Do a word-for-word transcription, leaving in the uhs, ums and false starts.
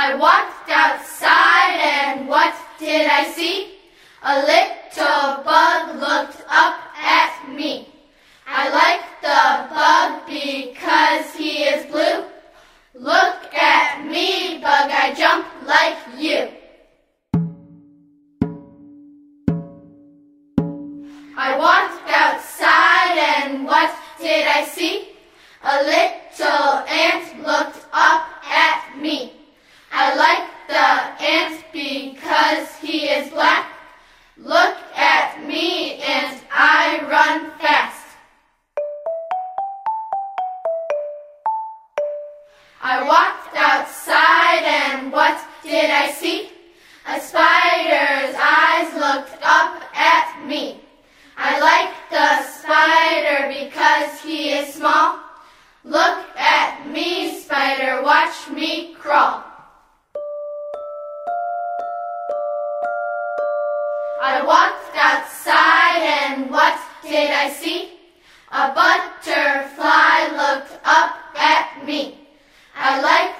I walked outside and what did I see? A little bug looked up at me. I like the bug because he is blue. Look at me, bug, I jump like you. I walked outside and what did I see? A little ant looked up at me. I like the ant because he is black. Look at me and I run fast. I walked outside and what did I see? A spider's eyes looked up at me. I like the spider because he is small. Look at me, spider, watch me crawl. I walked outside and what did I see? A butterfly looked up at me. I like